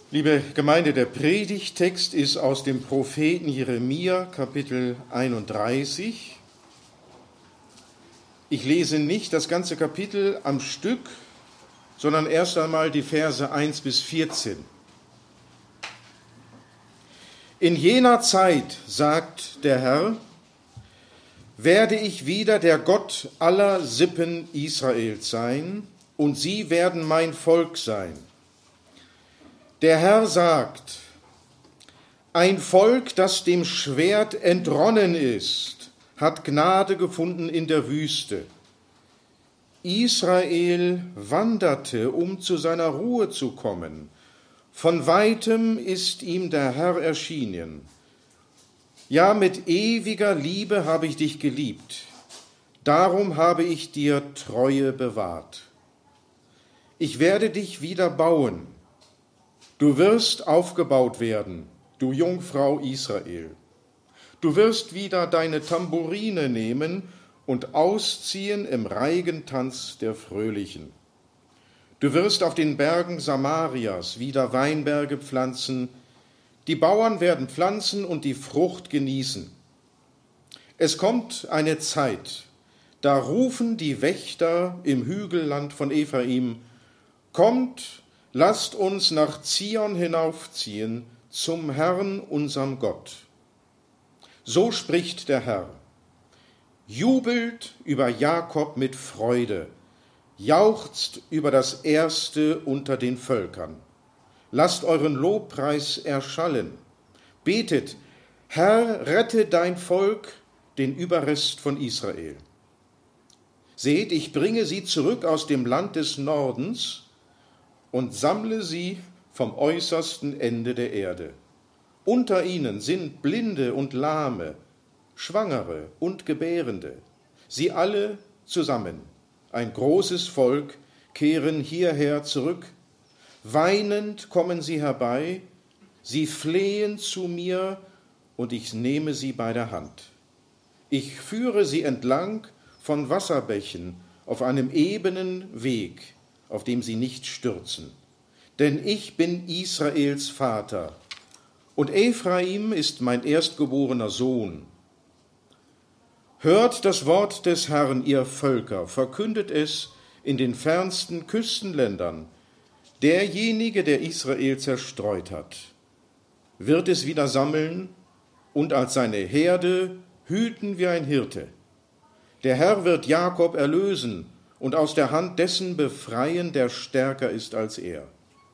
Liebe Gemeinde, der Predigttext ist aus dem Propheten Jeremia, Kapitel 31. Ich lese nicht das ganze Kapitel am Stück, sondern erst einmal die Verse 1 bis 14. In jener Zeit, sagt der Herr, werde ich wieder der Gott aller Sippen Israels sein, und sie werden mein Volk sein. Der Herr sagt, ein Volk, das dem Schwert entronnen ist, hat Gnade gefunden in der Wüste. Israel wanderte, um zu seiner Ruhe zu kommen. Von weitem ist ihm der Herr erschienen. Ja, mit ewiger Liebe habe ich dich geliebt. Darum habe ich dir Treue bewahrt. Ich werde dich wieder bauen. Du wirst aufgebaut werden, du Jungfrau Israel. Du wirst wieder deine Tamburine nehmen und ausziehen im Reigentanz der Fröhlichen. Du wirst auf den Bergen Samarias wieder Weinberge pflanzen. Die Bauern werden pflanzen und die Frucht genießen. Es kommt eine Zeit, da rufen die Wächter im Hügelland von Ephraim, kommt, lasst uns nach Zion hinaufziehen, zum Herrn, unserem Gott. So spricht der Herr. Jubelt über Jakob mit Freude, jauchzt über das Erste unter den Völkern. Lasst euren Lobpreis erschallen. Betet, Herr, rette dein Volk, den Überrest von Israel. Seht, ich bringe sie zurück aus dem Land des Nordens und sammle sie vom äußersten Ende der Erde. Unter ihnen sind Blinde und Lahme, Schwangere und Gebärende. Sie alle zusammen, ein großes Volk, kehren hierher zurück. Weinend kommen sie herbei, sie flehen zu mir, und ich nehme sie bei der Hand. Ich führe sie entlang von Wasserbächen auf einem ebenen Weg, auf dem sie nicht stürzen. Denn ich bin Israels Vater, und Ephraim ist mein erstgeborener Sohn. Hört das Wort des Herrn, ihr Völker, verkündet es in den fernsten Küstenländern. Derjenige, der Israel zerstreut hat, wird es wieder sammeln und als seine Herde hüten wie ein Hirte. Der Herr wird Jakob erlösen und aus der Hand dessen befreien, der stärker ist als er.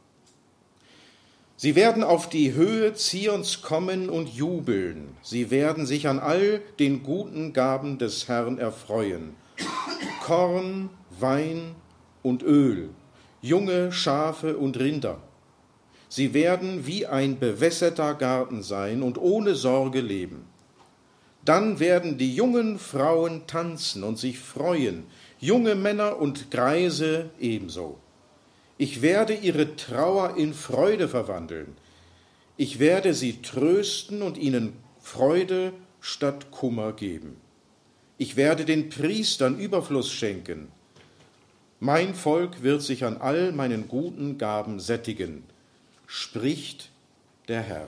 Sie werden auf die Höhe Zions kommen und jubeln. Sie werden sich an all den guten Gaben des Herrn erfreuen. Korn, Wein und Öl, junge Schafe und Rinder. Sie werden wie ein bewässerter Garten sein und ohne Sorge leben. Dann werden die jungen Frauen tanzen und sich freuen, junge Männer und Greise ebenso. Ich werde ihre Trauer in Freude verwandeln. Ich werde sie trösten und ihnen Freude statt Kummer geben. Ich werde den Priestern Überfluss schenken. Mein Volk wird sich an all meinen guten Gaben sättigen, spricht der Herr.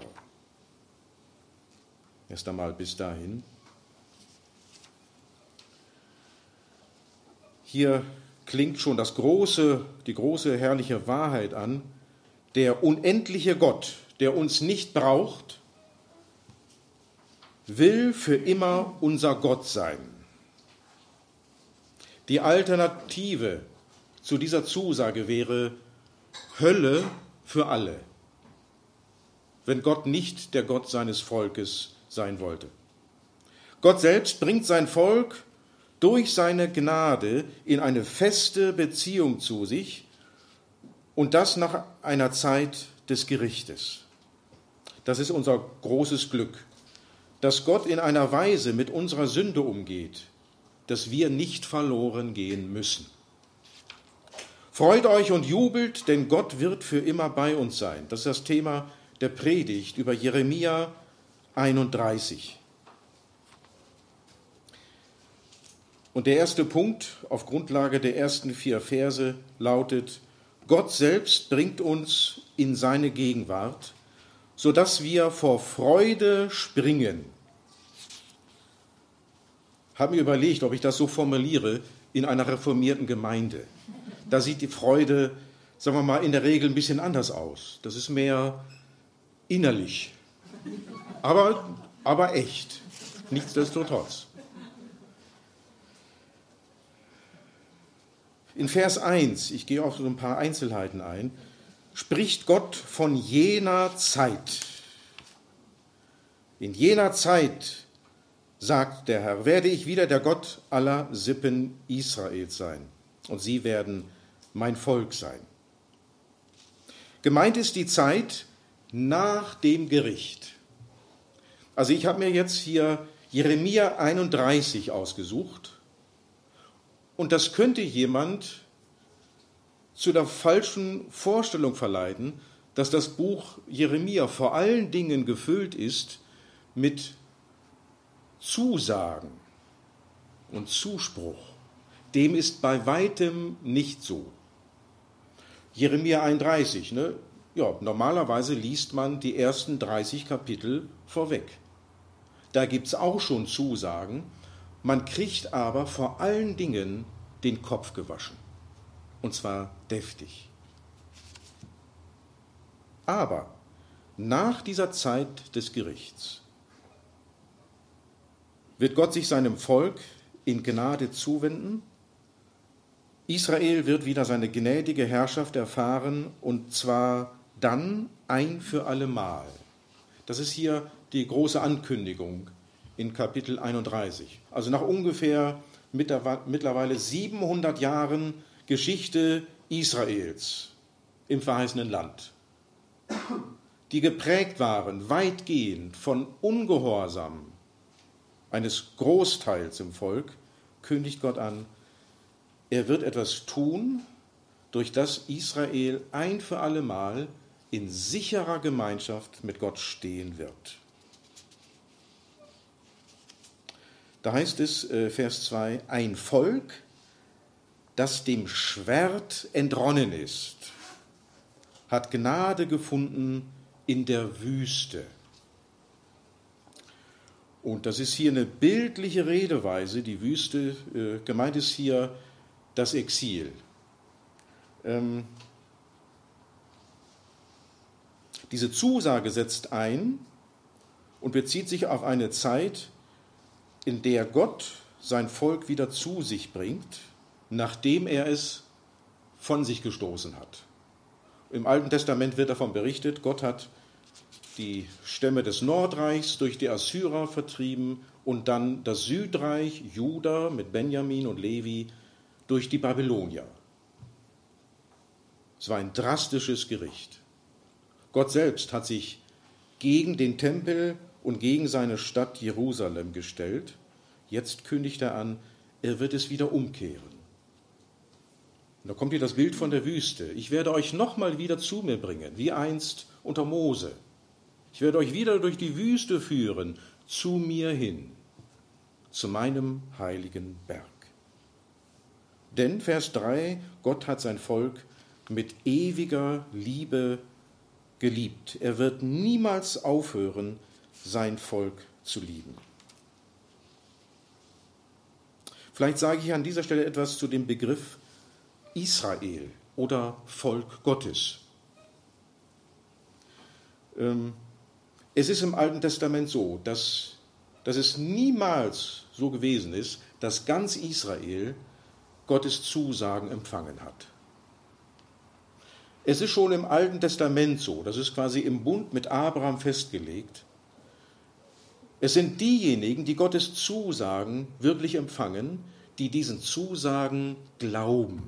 Erst einmal bis dahin. Hier klingt schon die große herrliche Wahrheit an. Der unendliche Gott, der uns nicht braucht, will für immer unser Gott sein. Die Alternative zu dieser Zusage wäre Hölle für alle, wenn Gott nicht der Gott seines Volkes sein wollte. Gott selbst bringt sein Volk durch seine Gnade in eine feste Beziehung zu sich, und das nach einer Zeit des Gerichtes. Das ist unser großes Glück, dass Gott in einer Weise mit unserer Sünde umgeht, dass wir nicht verloren gehen müssen. Freut euch und jubelt, denn Gott wird für immer bei uns sein. Das ist das Thema der Predigt über Jeremia 31. Und der erste Punkt auf Grundlage der ersten 4 Verse lautet: Gott selbst bringt uns in seine Gegenwart, sodass wir vor Freude springen. Habe mir überlegt, ob ich das so formuliere, in einer reformierten Gemeinde. Da sieht die Freude, sagen wir mal, in der Regel ein bisschen anders aus. Das ist mehr innerlich, aber echt, nichtsdestotrotz. In Vers 1, ich gehe auf so ein paar Einzelheiten ein, spricht Gott von jener Zeit. In jener Zeit, sagt der Herr, werde ich wieder der Gott aller Sippen Israels sein, und sie werden mein Volk sein. Gemeint ist die Zeit nach dem Gericht. Also ich habe mir jetzt hier Jeremia 31 ausgesucht, und das könnte jemand zu der falschen Vorstellung verleiten, dass das Buch Jeremia vor allen Dingen gefüllt ist mit Zusagen und Zuspruch. Dem ist bei weitem nicht so. Jeremia 31, ja, normalerweise liest man die ersten 30 Kapitel vorweg. Da gibt es auch schon Zusagen, man kriegt aber vor allen Dingen den Kopf gewaschen. Und zwar deftig. Aber nach dieser Zeit des Gerichts wird Gott sich seinem Volk in Gnade zuwenden. Israel wird wieder seine gnädige Herrschaft erfahren, und zwar dann ein für allemal. Das ist hier die große Ankündigung in Kapitel 31. Also nach ungefähr mittlerweile 700 Jahren Geschichte Israels im verheißenen Land, die geprägt waren weitgehend von Ungehorsam eines Großteils im Volk, kündigt Gott an, er wird etwas tun, durch das Israel ein für allemal in sicherer Gemeinschaft mit Gott stehen wird. Da heißt es, Vers 2, ein Volk, das dem Schwert entronnen ist, hat Gnade gefunden in der Wüste. Und das ist hier eine bildliche Redeweise, die Wüste, gemeint ist hier das Exil. Diese Zusage setzt ein und bezieht sich auf eine Zeit, in der Gott sein Volk wieder zu sich bringt, nachdem er es von sich gestoßen hat. Im Alten Testament wird davon berichtet, Gott hat die Stämme des Nordreichs durch die Assyrer vertrieben und dann das Südreich, Juda mit Benjamin und Levi, durch die Babylonier. Es war ein drastisches Gericht. Gott selbst hat sich gegen den Tempel und gegen seine Stadt Jerusalem gestellt. Jetzt kündigt er an, er wird es wieder umkehren. Und da kommt hier das Bild von der Wüste. Ich werde euch nochmal wieder zu mir bringen, wie einst unter Mose. Ich werde euch wieder durch die Wüste führen, zu mir hin, zu meinem heiligen Berg. Denn, Vers 3, Gott hat sein Volk mit ewiger Liebe geliebt. Er wird niemals aufhören, sein Volk zu lieben. Vielleicht sage ich an dieser Stelle etwas zu dem Begriff Israel oder Volk Gottes. Es ist im Alten Testament so, dass es niemals so gewesen ist, dass ganz Israel Gottes Zusagen empfangen hat. Es ist schon im Alten Testament so, das ist quasi im Bund mit Abraham festgelegt. Es sind diejenigen, die Gottes Zusagen wirklich empfangen, die diesen Zusagen glauben.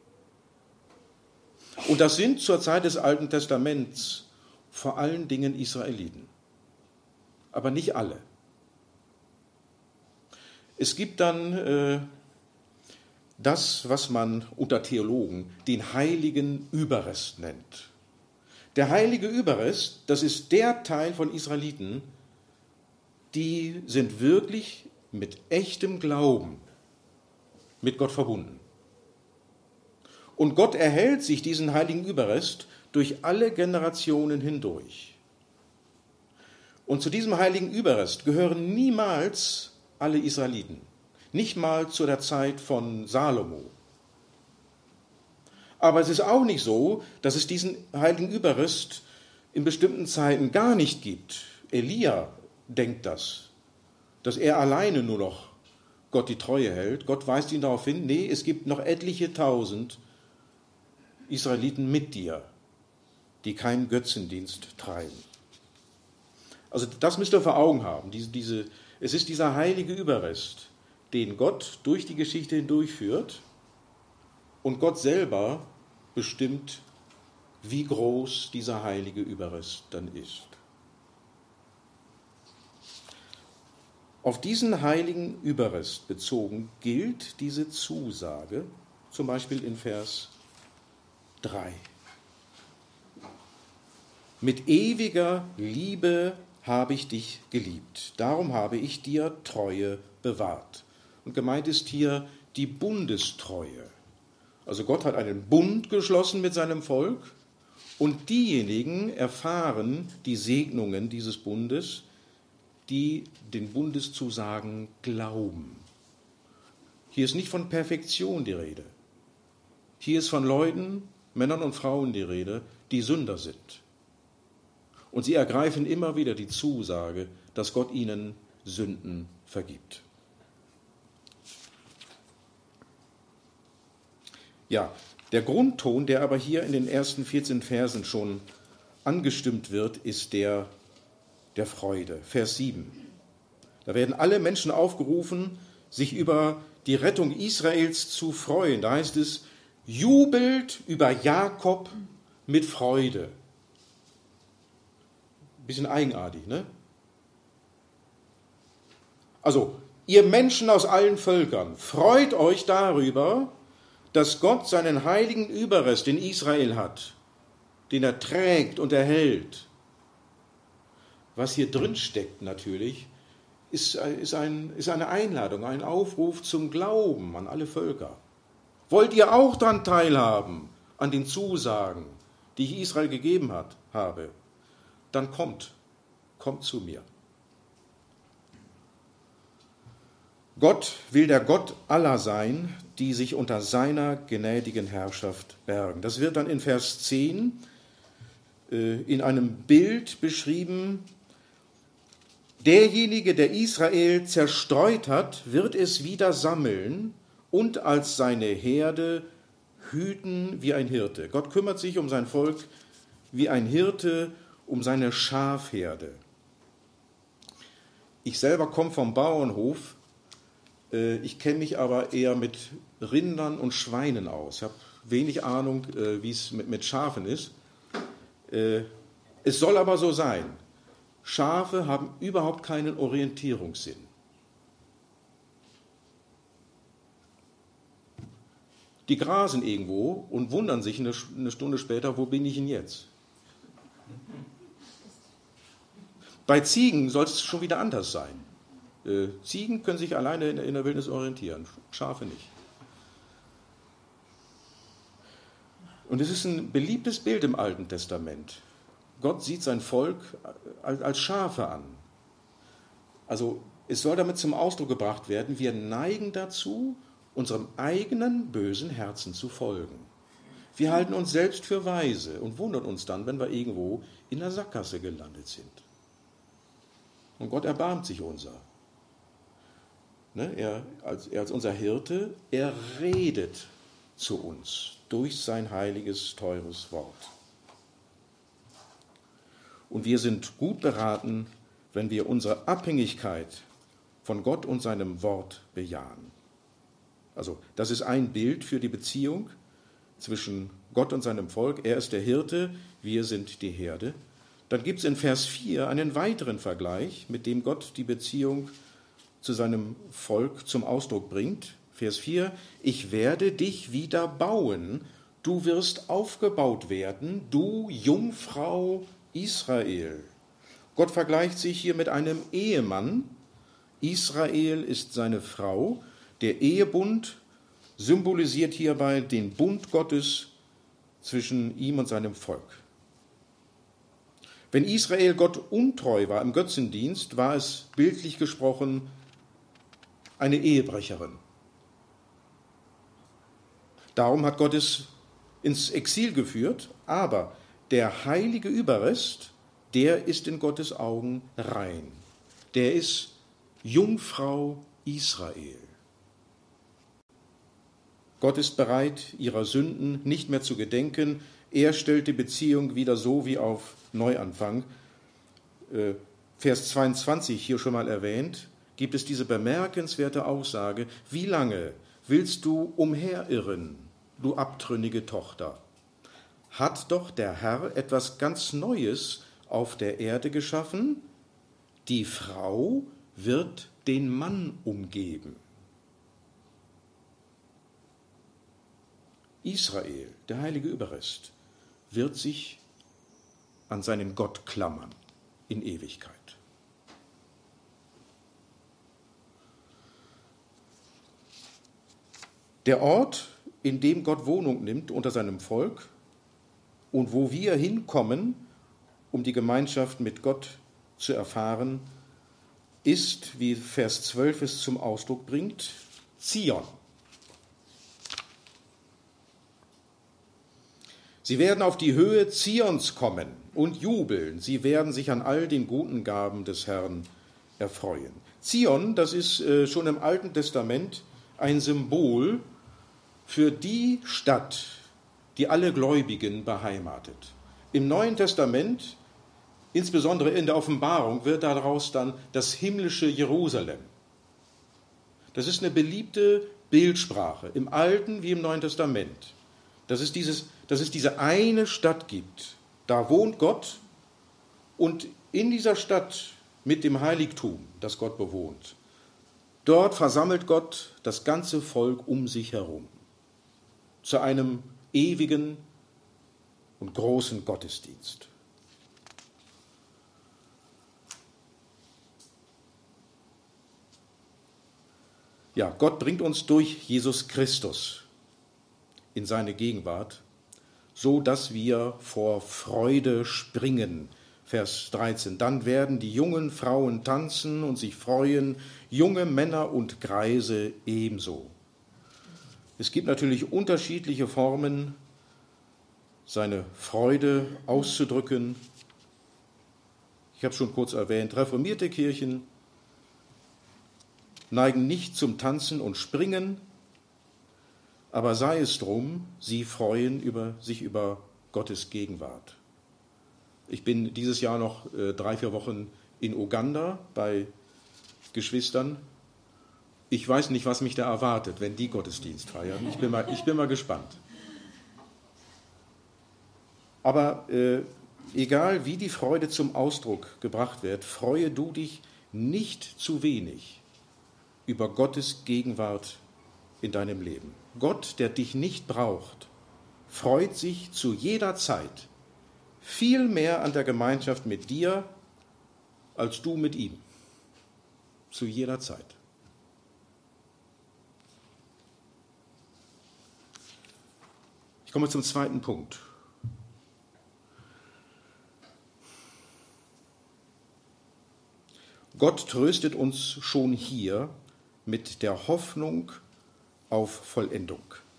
Und das sind zur Zeit des Alten Testaments vor allen Dingen Israeliten, aber nicht alle. Es gibt dann das, was man unter Theologen den heiligen Überrest nennt. Der heilige Überrest, das ist der Teil von Israeliten, die sind wirklich mit echtem Glauben mit Gott verbunden. Und Gott erhält sich diesen heiligen Überrest durch alle Generationen hindurch. Und zu diesem heiligen Überrest gehören niemals alle Israeliten, nicht mal zu der Zeit von Salomo. Aber es ist auch nicht so, dass es diesen heiligen Überrest in bestimmten Zeiten gar nicht gibt. Elia denkt das, dass er alleine nur noch Gott die Treue hält. Gott weist ihn darauf hin, nee, es gibt noch etliche tausend Israeliten mit dir, die keinen Götzendienst treiben. Also das müsst ihr vor Augen haben. Es ist dieser heilige Überrest, den Gott durch die Geschichte hindurchführt, und Gott selber bestimmt, wie groß dieser heilige Überrest dann ist. Auf diesen heiligen Überrest bezogen gilt diese Zusage, zum Beispiel in Vers 3. Mit ewiger Liebe habe ich dich geliebt, darum habe ich dir Treue bewahrt. Und gemeint ist hier die Bundestreue. Also Gott hat einen Bund geschlossen mit seinem Volk und diejenigen erfahren die Segnungen dieses Bundes, die den Bundeszusagen glauben. Hier ist nicht von Perfektion die Rede. Hier ist von Leuten, Männern und Frauen die Rede, die Sünder sind. Und sie ergreifen immer wieder die Zusage, dass Gott ihnen Sünden vergibt. Ja, der Grundton, der aber hier in den ersten 14 Versen schon angestimmt wird, ist der der Freude. Vers 7. Da werden alle Menschen aufgerufen, sich über die Rettung Israels zu freuen. Da heißt es, jubelt über Jakob mit Freude. Bisschen eigenartig, ne? Also, ihr Menschen aus allen Völkern, freut euch darüber, dass Gott seinen heiligen Überrest in Israel hat, den er trägt und erhält. Was hier drin steckt natürlich, ist eine Einladung, ein Aufruf zum Glauben an alle Völker. Wollt ihr auch daran teilhaben, an den Zusagen, die ich Israel gegeben habe? Dann kommt zu mir. Gott will der Gott aller sein, die sich unter seiner gnädigen Herrschaft bergen. Das wird dann in Vers 10 in einem Bild beschrieben. Derjenige, der Israel zerstreut hat, wird es wieder sammeln und als seine Herde hüten wie ein Hirte. Gott kümmert sich um sein Volk wie ein Hirte um seine Schafherde. Ich selber komme vom Bauernhof. Ich kenne mich aber eher mit Rindern und Schweinen aus. Ich habe wenig Ahnung, wie es mit Schafen ist. Es soll aber so sein. Schafe haben überhaupt keinen Orientierungssinn. Die grasen irgendwo und wundern sich eine Stunde später, wo bin ich denn jetzt? Bei Ziegen soll es schon wieder anders sein. Ziegen können sich alleine in der Wildnis orientieren, Schafe nicht. Und es ist ein beliebtes Bild im Alten Testament. Gott sieht sein Volk als Schafe an. Also es soll damit zum Ausdruck gebracht werden, wir neigen dazu, unserem eigenen bösen Herzen zu folgen. Wir halten uns selbst für weise und wundern uns dann, wenn wir irgendwo in der Sackgasse gelandet sind. Und Gott erbarmt sich unser. Er als unser Hirte, er redet zu uns durch sein heiliges, teures Wort. Und wir sind gut beraten, wenn wir unsere Abhängigkeit von Gott und seinem Wort bejahen. Also das ist ein Bild für die Beziehung zwischen Gott und seinem Volk. Er ist der Hirte, wir sind die Herde. Dann gibt es in Vers 4 einen weiteren Vergleich, mit dem Gott die Beziehung zu seinem Volk zum Ausdruck bringt. Vers 4, ich werde dich wieder bauen, du wirst aufgebaut werden, du Jungfrau Israel. Gott vergleicht sich hier mit einem Ehemann. Israel ist seine Frau. Der Ehebund symbolisiert hierbei den Bund Gottes zwischen ihm und seinem Volk. Wenn Israel Gott untreu war im Götzendienst, war es bildlich gesprochen eine Ehebrecherin. Darum hat Gott es ins Exil geführt, aber der heilige Überrest, der ist in Gottes Augen rein. Der ist Jungfrau Israel. Gott ist bereit, ihrer Sünden nicht mehr zu gedenken. Er stellt die Beziehung wieder so wie auf Neuanfang. Vers 22 hier schon mal erwähnt, gibt es diese bemerkenswerte Aussage: Wie lange willst du umherirren, du abtrünnige Tochter? Hat doch der Herr etwas ganz Neues auf der Erde geschaffen? Die Frau wird den Mann umgeben. Israel, der heilige Überrest, wird sich an seinen Gott klammern in Ewigkeit. Der Ort, in dem Gott Wohnung nimmt unter seinem Volk und wo wir hinkommen, um die Gemeinschaft mit Gott zu erfahren, ist, wie Vers 12 es zum Ausdruck bringt, Zion. Sie werden auf die Höhe Zions kommen und jubeln. Sie werden sich an all den guten Gaben des Herrn erfreuen. Zion, das ist schon im Alten Testament ein Symbol für die Stadt, die alle Gläubigen beheimatet. Im Neuen Testament, insbesondere in der Offenbarung, wird daraus dann das himmlische Jerusalem. Das ist eine beliebte Bildsprache, im Alten wie im Neuen Testament. Dass es diese eine Stadt gibt. Da wohnt Gott und in dieser Stadt mit dem Heiligtum, das Gott bewohnt, dort versammelt Gott das ganze Volk um sich herum zu einem ewigen und großen Gottesdienst. Ja, Gott bringt uns durch Jesus Christus in seine Gegenwart, so dass wir vor Freude springen. Vers 13. Dann werden die jungen Frauen tanzen und sich freuen, junge Männer und Greise ebenso. Es gibt natürlich unterschiedliche Formen, seine Freude auszudrücken. Ich habe es schon kurz erwähnt, reformierte Kirchen neigen nicht zum Tanzen und Springen, aber sei es drum, sie freuen sich über Gottes Gegenwart. Ich bin dieses Jahr noch 3-4 Wochen in Uganda bei Geschwistern. Ich weiß nicht, was mich da erwartet, wenn die Gottesdienst feiern. Ich bin mal gespannt. Aber egal, wie die Freude zum Ausdruck gebracht wird, freue du dich nicht zu wenig über Gottes Gegenwart in deinem Leben. Gott, der dich nicht braucht, freut sich zu jeder Zeit viel mehr an der Gemeinschaft mit dir, als du mit ihm. Zu jeder Zeit. Ich komme zum zweiten Punkt. Gott tröstet uns schon hier mit der Hoffnung auf Vollendung.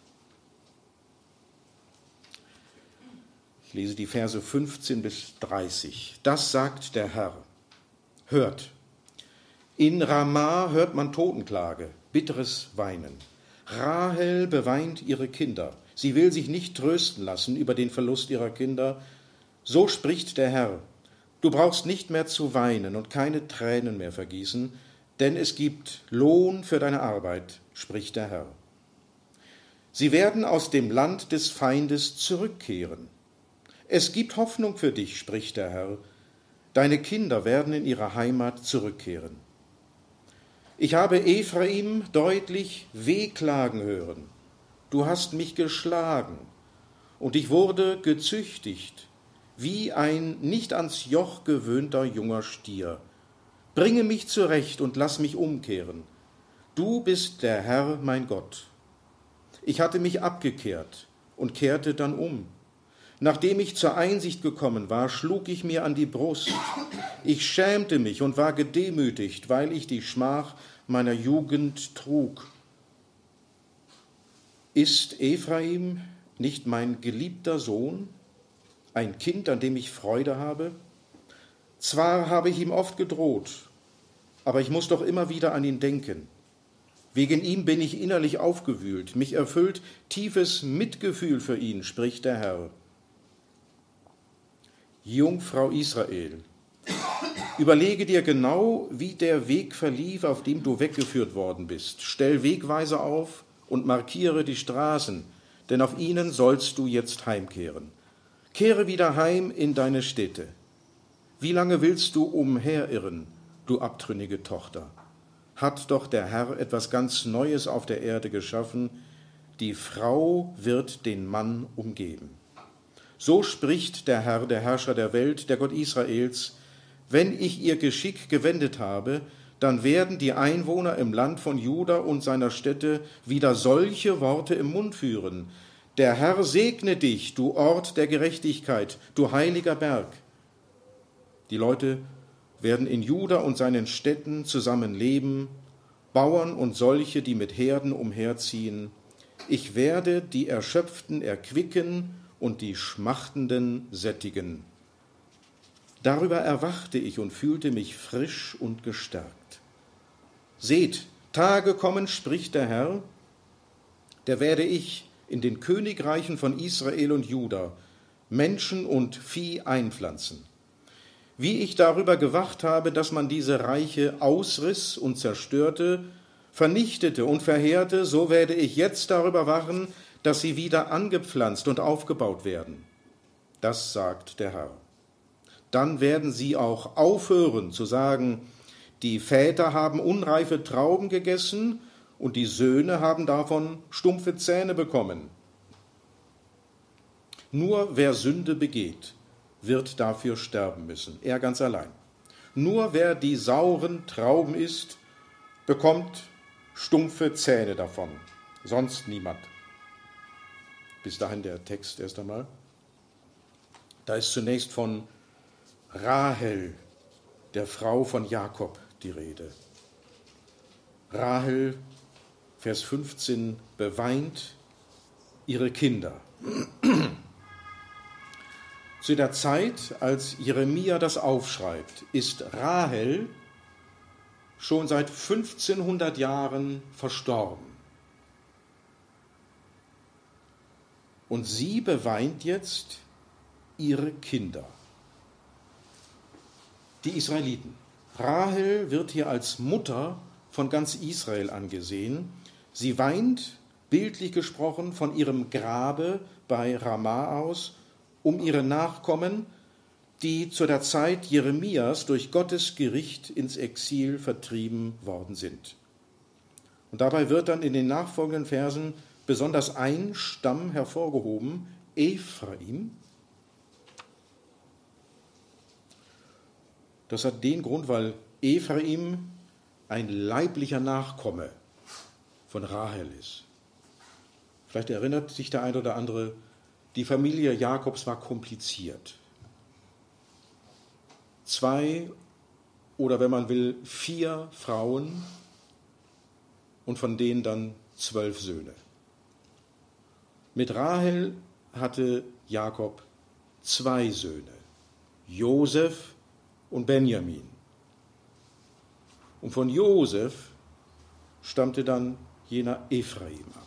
Ich lese die Verse 15 bis 30. Das sagt der Herr. Hört. In Ramah hört man Totenklage, bitteres Weinen. Rahel beweint ihre Kinder. Sie will sich nicht trösten lassen über den Verlust ihrer Kinder. So spricht der Herr. Du brauchst nicht mehr zu weinen und keine Tränen mehr vergießen, denn es gibt Lohn für deine Arbeit, spricht der Herr. Sie werden aus dem Land des Feindes zurückkehren. Es gibt Hoffnung für dich, spricht der Herr. Deine Kinder werden in ihre Heimat zurückkehren. Ich habe Ephraim deutlich wehklagen hören. Du hast mich geschlagen und ich wurde gezüchtigt, wie ein nicht ans Joch gewöhnter junger Stier. Bringe mich zurecht und lass mich umkehren. Du bist der Herr, mein Gott. Ich hatte mich abgekehrt und kehrte dann um. Nachdem ich zur Einsicht gekommen war, schlug ich mir an die Brust. Ich schämte mich und war gedemütigt, weil ich die Schmach meiner Jugend trug. Ist Ephraim nicht mein geliebter Sohn, ein Kind, an dem ich Freude habe? Zwar habe ich ihm oft gedroht, aber ich muss doch immer wieder an ihn denken. Wegen ihm bin ich innerlich aufgewühlt. Mich erfüllt tiefes Mitgefühl für ihn, spricht der Herr. Jungfrau Israel, überlege dir genau, wie der Weg verlief, auf dem du weggeführt worden bist. Stell Wegweiser auf und markiere die Straßen, denn auf ihnen sollst du jetzt heimkehren. Kehre wieder heim in deine Städte. Wie lange willst du umherirren, du abtrünnige Tochter? Hat doch der Herr etwas ganz Neues auf der Erde geschaffen. Die Frau wird den Mann umgeben. So spricht der Herr, der Herrscher der Welt, der Gott Israels: Wenn ich ihr Geschick gewendet habe, dann werden die Einwohner im Land von Juda und seiner Städte wieder solche Worte im Mund führen. Der Herr segne dich, du Ort der Gerechtigkeit, du heiliger Berg. Die Leute werden in Juda und seinen Städten zusammen leben, Bauern und solche, die mit Herden umherziehen. Ich werde die Erschöpften erquicken und die Schmachtenden sättigen. Darüber erwachte ich und fühlte mich frisch und gestärkt. Seht, Tage kommen, spricht der Herr, da werde ich in den Königreichen von Israel und Juda Menschen und Vieh einpflanzen. Wie ich darüber gewacht habe, dass man diese Reiche ausriss und zerstörte, vernichtete und verheerte, so werde ich jetzt darüber wachen, dass sie wieder angepflanzt und aufgebaut werden. Das sagt der Herr. Dann werden sie auch aufhören zu sagen, die Väter haben unreife Trauben gegessen und die Söhne haben davon stumpfe Zähne bekommen. Nur wer Sünde begeht, wird dafür sterben müssen, er ganz allein. Nur wer die sauren Trauben isst, bekommt stumpfe Zähne davon, sonst niemand. Bis dahin der Text erst einmal. Da ist zunächst von Rahel, der Frau von Jakob, die Rede. Rahel, Vers 15, beweint ihre Kinder. Zu der Zeit, als Jeremia das aufschreibt, ist Rahel schon seit 1500 Jahren verstorben. Und sie beweint jetzt ihre Kinder, die Israeliten. Rahel wird hier als Mutter von ganz Israel angesehen. Sie weint, bildlich gesprochen, von ihrem Grabe bei Ramah aus, um ihre Nachkommen, die zu der Zeit Jeremias durch Gottes Gericht ins Exil vertrieben worden sind. Und dabei wird dann in den nachfolgenden Versen besonders ein Stamm hervorgehoben, Ephraim. Das hat den Grund, weil Ephraim ein leiblicher Nachkomme von Rahel ist. Vielleicht erinnert sich der eine oder andere, die Familie Jakobs war kompliziert. 2 oder wenn man will 4 Frauen und von denen dann 12 Söhne. Mit Rahel hatte Jakob 2 Söhne, Josef und Benjamin. Und von Josef stammte dann jener Ephraim ab.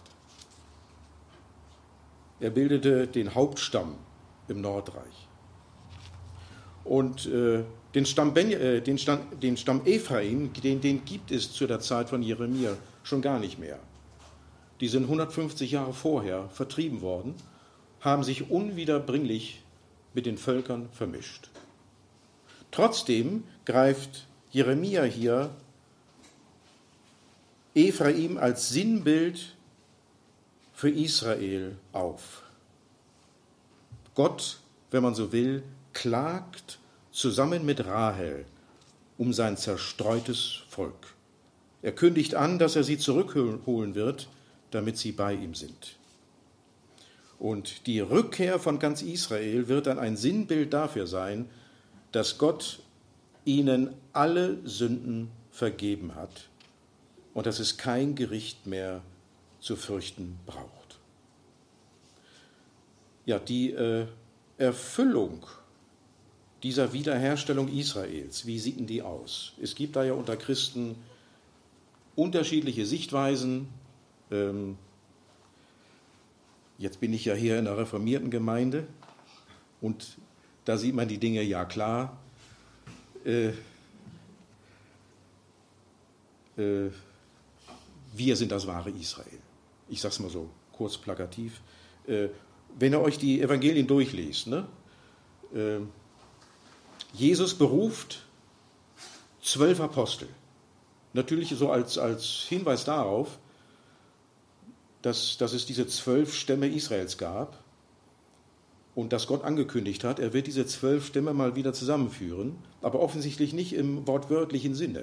Er bildete den Hauptstamm im Nordreich. Und den Stamm Ephraim, den gibt es zu der Zeit von Jeremia schon gar nicht mehr. Die sind 150 Jahre vorher vertrieben worden, haben sich unwiederbringlich mit den Völkern vermischt. Trotzdem greift Jeremia hier Ephraim als Sinnbild für Israel auf. Gott, wenn man so will, klagt zusammen mit Rahel um sein zerstreutes Volk. Er kündigt an, dass er sie zurückholen wird, damit sie bei ihm sind. Und die Rückkehr von ganz Israel wird dann ein Sinnbild dafür sein, dass Gott ihnen alle Sünden vergeben hat und dass es kein Gericht mehr zu fürchten braucht. Ja, die Erfüllung dieser Wiederherstellung Israels, wie sieht denn die aus? Es gibt da ja unter Christen unterschiedliche Sichtweisen. Jetzt bin ich ja hier in der reformierten Gemeinde und da sieht man die Dinge ja klar. Wir sind das wahre Israel. Ich sage es mal so kurz plakativ. Wenn ihr euch die Evangelien durchliest, ne? Jesus beruft 12 Apostel. Natürlich so als Hinweis darauf, dass es diese 12 Stämme Israels gab und dass Gott angekündigt hat, er wird diese 12 Stämme mal wieder zusammenführen, aber offensichtlich nicht im wortwörtlichen Sinne.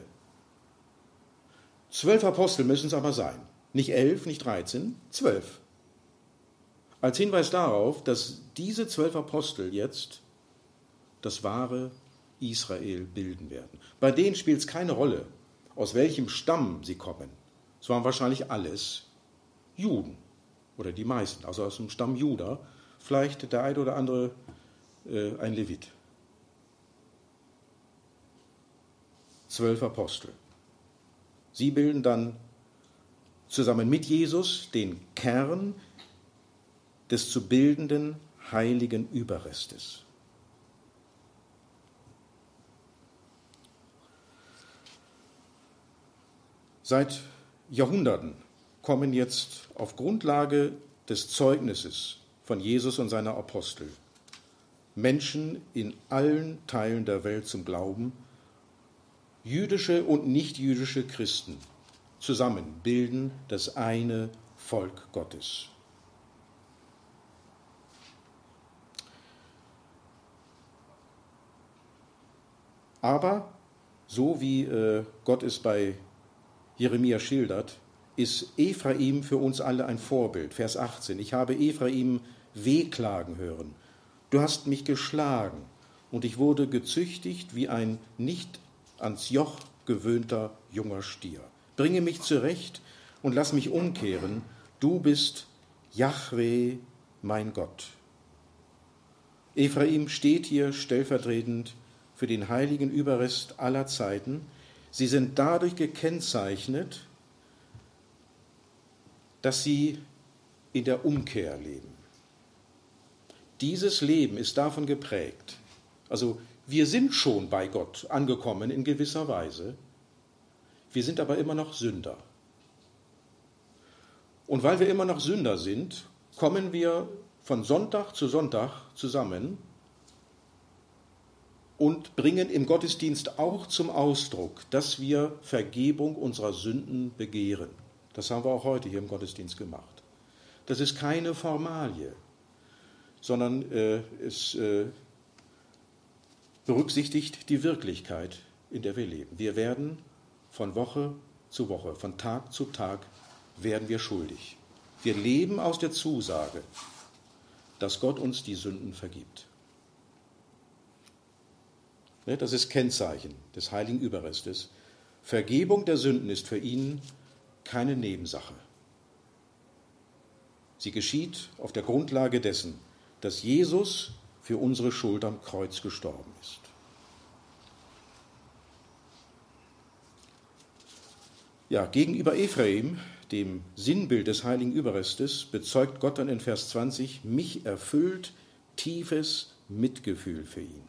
12 Apostel müssen es aber sein. Nicht 11, nicht 13, 12. Als Hinweis darauf, dass diese 12 Apostel jetzt das wahre Israel bilden werden. Bei denen spielt es keine Rolle, aus welchem Stamm sie kommen. Es waren wahrscheinlich alles Juden oder die meisten, also aus dem Stamm Juda, vielleicht der eine oder andere ein Levit. 12 Apostel. Sie bilden dann zusammen mit Jesus den Kern des zu bildenden heiligen Überrestes. Seit Jahrhunderten kommen jetzt auf Grundlage des Zeugnisses von Jesus und seiner Apostel Menschen in allen Teilen der Welt zum Glauben, jüdische und nichtjüdische Christen zusammen bilden das eine Volk Gottes. Aber so wie Gott es bei Jeremia schildert, ist Ephraim für uns alle ein Vorbild. Vers 18. Ich habe Ephraim wehklagen hören. Du hast mich geschlagen und ich wurde gezüchtigt wie ein nicht ans Joch gewöhnter junger Stier. Bringe mich zurecht und lass mich umkehren. Du bist Jahwe, mein Gott. Ephraim steht hier stellvertretend für den heiligen Überrest aller Zeiten. Sie sind dadurch gekennzeichnet, dass sie in der Umkehr leben. Dieses Leben ist davon geprägt. Also wir sind schon bei Gott angekommen in gewisser Weise. Wir sind aber immer noch Sünder. Und weil wir immer noch Sünder sind, kommen wir von Sonntag zu Sonntag zusammen und bringen im Gottesdienst auch zum Ausdruck, dass wir Vergebung unserer Sünden begehren. Das haben wir auch heute hier im Gottesdienst gemacht. Das ist keine Formalie, sondern es berücksichtigt die Wirklichkeit, in der wir leben. Wir werden von Woche zu Woche, von Tag zu Tag werden wir schuldig. Wir leben aus der Zusage, dass Gott uns die Sünden vergibt. Das ist Kennzeichen des heiligen Überrestes. Vergebung der Sünden ist für ihn keine Nebensache. Sie geschieht auf der Grundlage dessen, dass Jesus für unsere Schuld am Kreuz gestorben ist. Ja, gegenüber Ephraim, dem Sinnbild des heiligen Überrestes, bezeugt Gott dann in Vers 20, mich erfüllt tiefes Mitgefühl für ihn.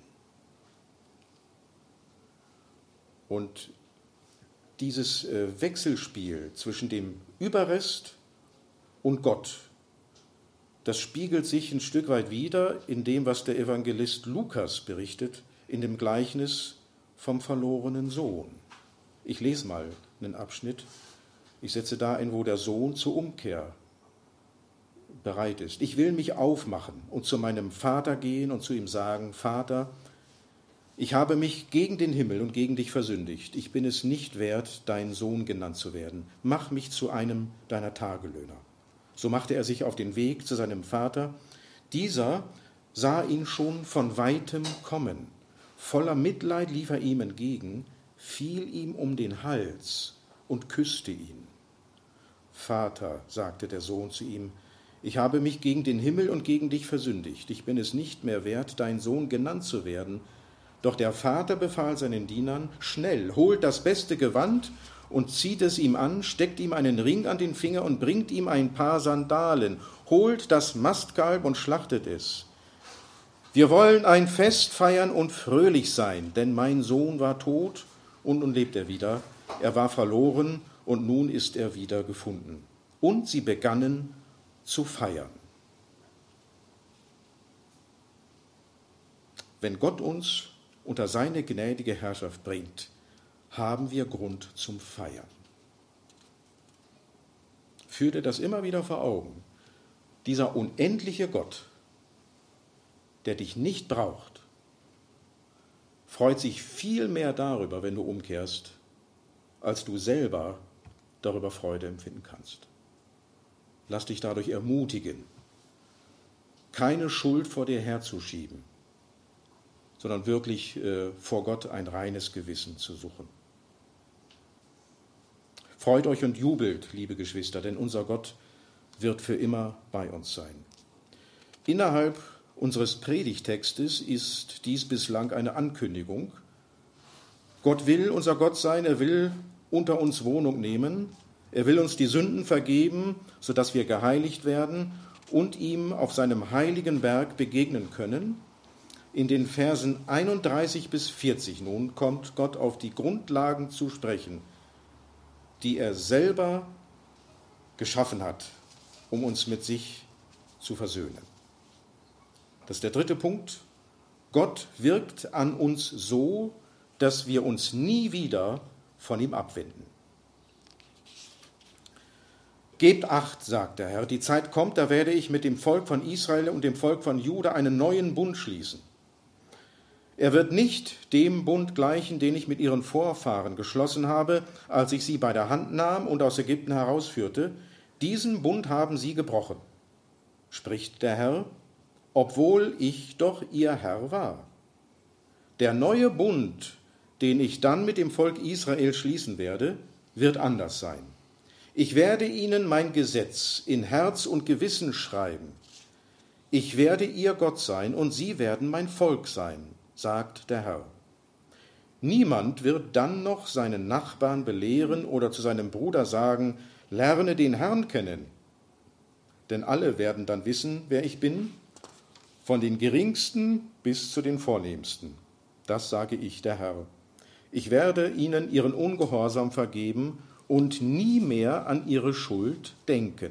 Und dieses Wechselspiel zwischen dem Überrest und Gott, das spiegelt sich ein Stück weit wider in dem, was der Evangelist Lukas berichtet, in dem Gleichnis vom verlorenen Sohn. Ich lese mal einen Abschnitt. Ich setze da ein, wo der Sohn zur Umkehr bereit ist. Ich will mich aufmachen und zu meinem Vater gehen und zu ihm sagen, Vater, ich habe mich gegen den Himmel und gegen dich versündigt. Ich bin es nicht wert, dein Sohn genannt zu werden. Mach mich zu einem deiner Tagelöhner. So machte er sich auf den Weg zu seinem Vater. Dieser sah ihn schon von weitem kommen. Voller Mitleid lief er ihm entgegen, fiel ihm um den Hals und küsste ihn. Vater, sagte der Sohn zu ihm, ich habe mich gegen den Himmel und gegen dich versündigt. Ich bin es nicht mehr wert, dein Sohn genannt zu werden. Doch der Vater befahl seinen Dienern, schnell, holt das beste Gewand und zieht es ihm an, steckt ihm einen Ring an den Finger und bringt ihm ein paar Sandalen, holt das Mastkalb und schlachtet es. Wir wollen ein Fest feiern und fröhlich sein, denn mein Sohn war tot und nun lebt er wieder. Er war verloren und nun ist er wieder gefunden. Und sie begannen zu feiern. Wenn Gott uns unter seine gnädige Herrschaft bringt, haben wir Grund zum Feiern. Führ dir das immer wieder vor Augen. Dieser unendliche Gott, der dich nicht braucht, freut sich viel mehr darüber, wenn du umkehrst, als du selber darüber Freude empfinden kannst. Lass dich dadurch ermutigen, keine Schuld vor dir herzuschieben, sondern wirklich vor Gott ein reines Gewissen zu suchen. Freut euch und jubelt, liebe Geschwister, denn unser Gott wird für immer bei uns sein. Innerhalb unseres Predigtextes ist dies bislang eine Ankündigung. Gott will unser Gott sein, er will unter uns Wohnung nehmen, er will uns die Sünden vergeben, sodass wir geheiligt werden und ihm auf seinem heiligen Berg begegnen können. In den Versen 31 bis 40 nun kommt Gott auf die Grundlagen zu sprechen, die er selber geschaffen hat, um uns mit sich zu versöhnen. Das ist der dritte Punkt. Gott wirkt an uns so, dass wir uns nie wieder von ihm abwenden. Gebt Acht, sagt der Herr, die Zeit kommt, da werde ich mit dem Volk von Israel und dem Volk von Juda einen neuen Bund schließen. Er wird nicht dem Bund gleichen, den ich mit ihren Vorfahren geschlossen habe, als ich sie bei der Hand nahm und aus Ägypten herausführte. Diesen Bund haben sie gebrochen, spricht der Herr, obwohl ich doch ihr Herr war. Der neue Bund, den ich dann mit dem Volk Israel schließen werde, wird anders sein. Ich werde ihnen mein Gesetz in Herz und Gewissen schreiben. Ich werde ihr Gott sein und sie werden mein Volk sein, sagt der Herr. Niemand wird dann noch seinen Nachbarn belehren oder zu seinem Bruder sagen, lerne den Herrn kennen. Denn alle werden dann wissen, wer ich bin, von den Geringsten bis zu den Vornehmsten. Das sage ich, der Herr. Ich werde ihnen ihren Ungehorsam vergeben und nie mehr an ihre Schuld denken.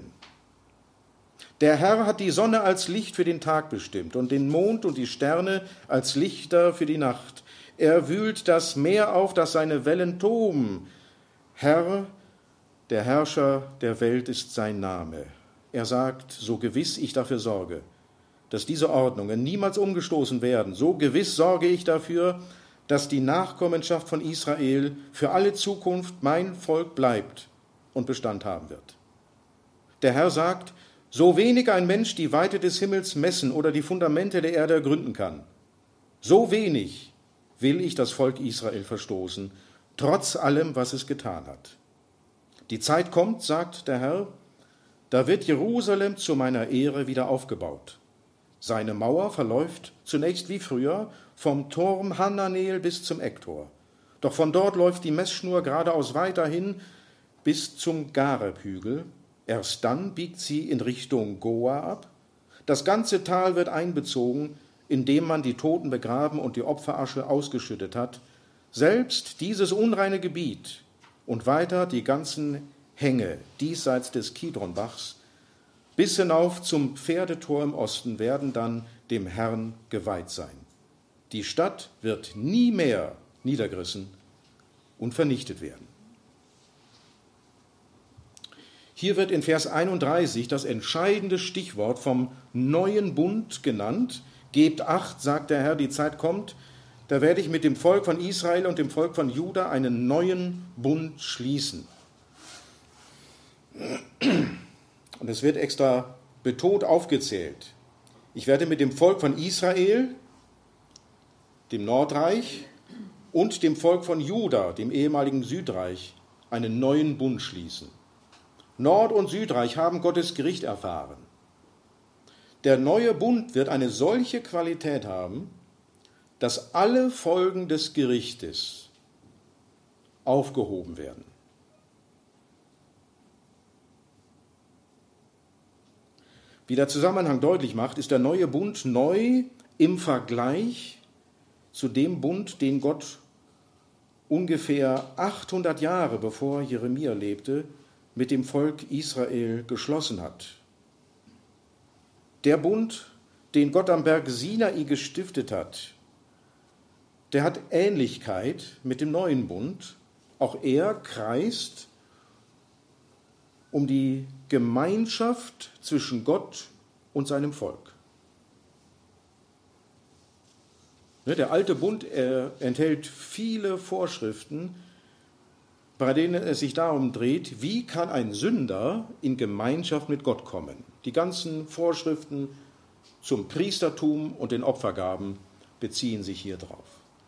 Der Herr hat die Sonne als Licht für den Tag bestimmt und den Mond und die Sterne als Lichter für die Nacht. Er wühlt das Meer auf, dass seine Wellen toben. Herr, der Herrscher der Welt ist sein Name. Er sagt, so gewiss ich dafür sorge, dass diese Ordnungen niemals umgestoßen werden. So gewiss sorge ich dafür, dass die Nachkommenschaft von Israel für alle Zukunft mein Volk bleibt und Bestand haben wird. Der Herr sagt, so wenig ein Mensch die Weite des Himmels messen oder die Fundamente der Erde ergründen kann, so wenig will ich das Volk Israel verstoßen, trotz allem, was es getan hat. Die Zeit kommt, sagt der Herr, da wird Jerusalem zu meiner Ehre wieder aufgebaut. Seine Mauer verläuft zunächst wie früher vom Turm Hananel bis zum Ecktor. Doch von dort läuft die Messschnur geradeaus weiterhin bis zum Gareb-Hügel. Erst dann biegt sie in Richtung Goa ab. Das ganze Tal wird einbezogen, indem man die Toten begraben und die Opferasche ausgeschüttet hat. Selbst dieses unreine Gebiet und weiter die ganzen Hänge diesseits des Kidronbachs bis hinauf zum Pferdetor im Osten werden dann dem Herrn geweiht sein. Die Stadt wird nie mehr niedergerissen und vernichtet werden. Hier wird in Vers 31 das entscheidende Stichwort vom neuen Bund genannt. Gebt Acht, sagt der Herr, die Zeit kommt, da werde ich mit dem Volk von Israel und dem Volk von Juda einen neuen Bund schließen. und es wird extra betont aufgezählt, ich werde mit dem Volk von Israel, dem Nordreich, und dem Volk von Juda, dem ehemaligen Südreich, einen neuen Bund schließen. Nord- und Südreich haben Gottes Gericht erfahren. Der neue Bund wird eine solche Qualität haben, dass alle Folgen des Gerichtes aufgehoben werden. Wie der Zusammenhang deutlich macht, ist der neue Bund neu im Vergleich zu dem Bund, den Gott ungefähr 800 Jahre bevor Jeremia lebte, mit dem Volk Israel geschlossen hat. Der Bund, den Gott am Berg Sinai gestiftet hat, der hat Ähnlichkeit mit dem neuen Bund. Auch er kreist um die Gemeinschaft zwischen Gott und seinem Volk. Der alte Bund enthält viele Vorschriften, bei denen es sich darum dreht, wie kann ein Sünder in Gemeinschaft mit Gott kommen. Die ganzen Vorschriften zum Priestertum und den Opfergaben beziehen sich hier drauf.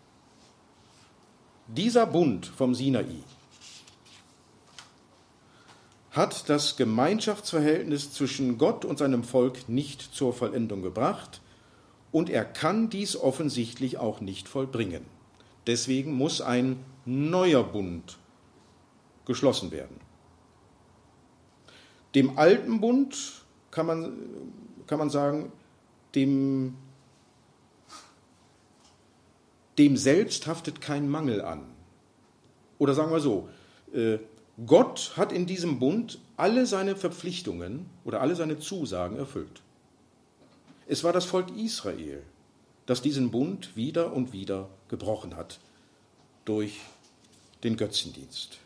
Dieser Bund vom Sinai hat das Gemeinschaftsverhältnis zwischen Gott und seinem Volk nicht zur Vollendung gebracht und er kann dies offensichtlich auch nicht vollbringen. Deswegen muss ein neuer Bund geschlossen werden. Dem alten Bund kann man sagen, dem selbst haftet kein Mangel an. Oder sagen wir so, Gott hat in diesem Bund alle seine Verpflichtungen oder alle seine Zusagen erfüllt. Es war das Volk Israel, das diesen Bund wieder und wieder gebrochen hat durch den Götzendienst.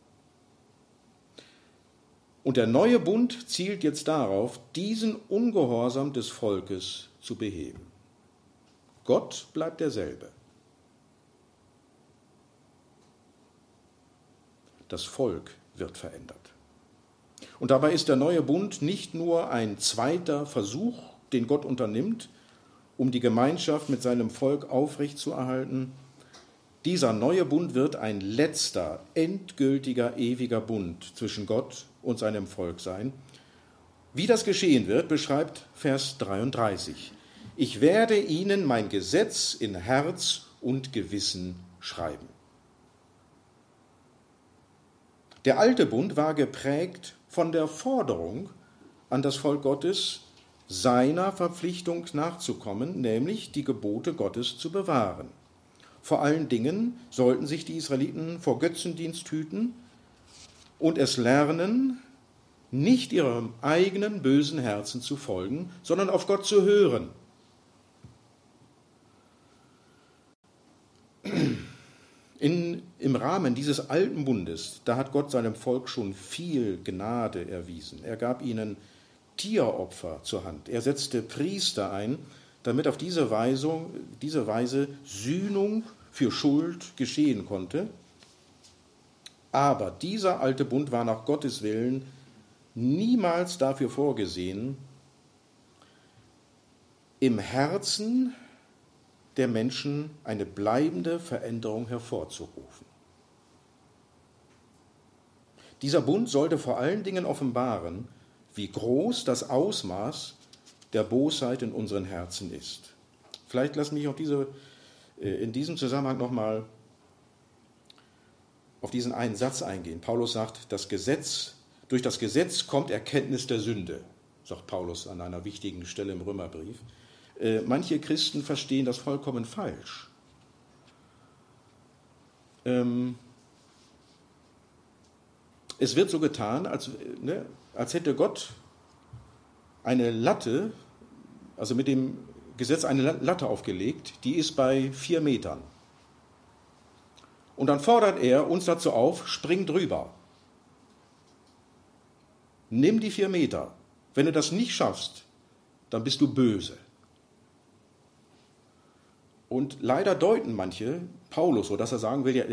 Und der neue Bund zielt jetzt darauf, diesen Ungehorsam des Volkes zu beheben. Gott bleibt derselbe. Das Volk wird verändert. Und dabei ist der neue Bund nicht nur ein zweiter Versuch, den Gott unternimmt, um die Gemeinschaft mit seinem Volk aufrechtzuerhalten. Dieser neue Bund wird ein letzter, endgültiger, ewiger Bund zwischen Gott und seinem Volk sein. Wie das geschehen wird, beschreibt Vers 33. Ich werde ihnen mein Gesetz in Herz und Gewissen schreiben. Der alte Bund war geprägt von der Forderung an das Volk Gottes, seiner Verpflichtung nachzukommen, nämlich die Gebote Gottes zu bewahren. Vor allen Dingen sollten sich die Israeliten vor Götzendienst hüten und es lernen, nicht ihrem eigenen bösen Herzen zu folgen, sondern auf Gott zu hören. Im Rahmen dieses alten Bundes, da hat Gott seinem Volk schon viel Gnade erwiesen. Er gab ihnen Tieropfer zur Hand. Er setzte Priester ein, damit auf diese Weise Sühnung für Schuld geschehen konnte. Aber dieser alte Bund war nach Gottes Willen niemals dafür vorgesehen, im Herzen der Menschen eine bleibende Veränderung hervorzurufen. Dieser Bund sollte vor allen Dingen offenbaren, wie groß das Ausmaß der Bosheit in unseren Herzen ist. Vielleicht lassen mich in diesem Zusammenhang nochmal auf diesen einen Satz eingehen. Paulus sagt, durch das Gesetz kommt Erkenntnis der Sünde, sagt Paulus an einer wichtigen Stelle im Römerbrief. Manche Christen verstehen das vollkommen falsch. Es wird so getan, als hätte Gott eine Latte, also mit dem Gesetz eine Latte aufgelegt, die ist bei 4 Metern. Und dann fordert er uns dazu auf, spring drüber. Nimm die 4 Meter. Wenn du das nicht schaffst, dann bist du böse. Und leider deuten manche Paulus so, dass er sagen will, ja,